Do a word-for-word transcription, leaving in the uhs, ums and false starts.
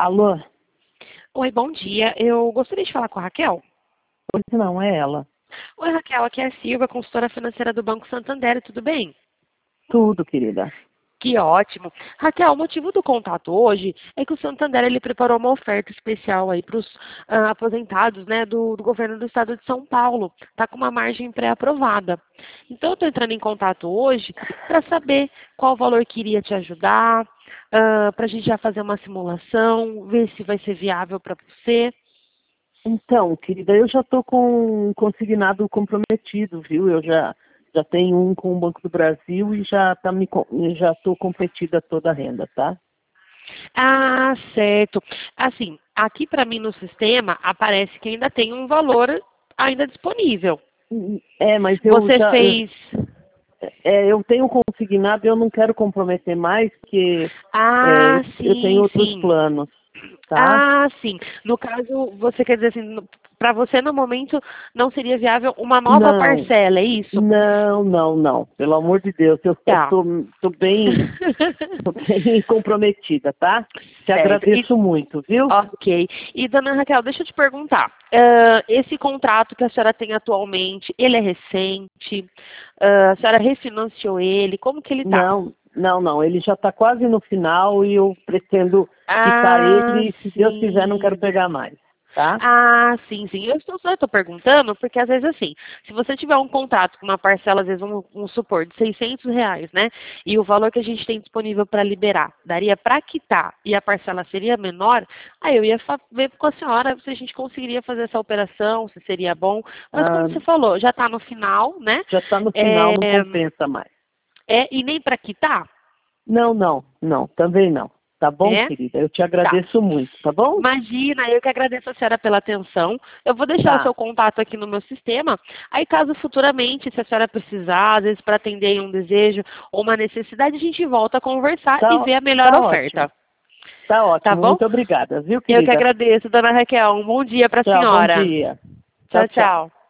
Alô? Oi, bom dia. Eu gostaria de falar com a Raquel. Pois não, é ela. Oi, Raquel, aqui é a Silvia, consultora financeira do Banco Santander, tudo bem? Tudo, querida. Que ótimo. Raquel, o motivo do contato hoje é que o Santander ele preparou uma oferta especial aí para os ah, aposentados, né, do, do governo do estado de São Paulo. Está com uma margem pré-aprovada. Então, eu estou entrando em contato hoje para saber qual valor que iria te ajudar, para a gente já fazer uma simulação, ver se vai ser viável para você. Então, querida, eu já estou com um consignado comprometido, viu? Eu já, já tenho um com o Banco do Brasil e já tá me, co- já estou completida toda a renda, tá? Ah, certo. Assim, aqui para mim no sistema aparece que ainda tem um valor ainda disponível. É, mas eu Você já eu, fez. é, eu tenho consignado e eu não quero comprometer mais, porque é, Ah, eu, eu tenho sim, outros sim. planos, tá? Ah, sim. No caso, você quer dizer assim, para você no momento não seria viável uma nova Não, parcela, é isso? não, não, não. Pelo amor de Deus, eu Tá. estou tô, tô bem. Estou bem comprometida, tá? Te Certo. E, agradeço muito, viu? ok. E, dona Raquel, deixa eu te perguntar. ah, esse contrato que a senhora tem atualmente, ele é recente? Ah, a senhora refinanciou ele? Como que ele tá? Não, não, não. Ele já está quase no final e eu pretendo quitar Ah, ele e, se Deus quiser, não quero sim. pegar mais, tá? Ah, sim, sim. Eu estou, só estou perguntando porque, às vezes, assim, se você tiver um contrato com uma parcela, às vezes, um, um supor de seiscentos reais, né? E o valor que a gente tem disponível para liberar daria para quitar e a parcela seria menor, aí eu ia fa- ver com a senhora se a gente conseguiria fazer essa operação, se seria bom. Mas, como Ah, você falou, já está no final, né? já está no final, É, não compensa mais. é, e nem para quitar, Não, não, não, também não. Tá bom, né? querida? Eu te Tá. agradeço muito, tá bom? Imagina, eu que agradeço a senhora pela atenção. Eu vou deixar o Tá, seu contato aqui no meu sistema. Aí, caso futuramente, se a senhora precisar, às vezes para atender um desejo ou uma necessidade, a gente volta a conversar e tá, ó- ver a melhor tá ótimo. oferta. Tá Tá ótimo. bom? Muito obrigada, viu, Eu que querida? agradeço, dona Raquel. Um bom dia para a Tchau, bom senhora. dia. Tchau, Tchau, tchau. tchau.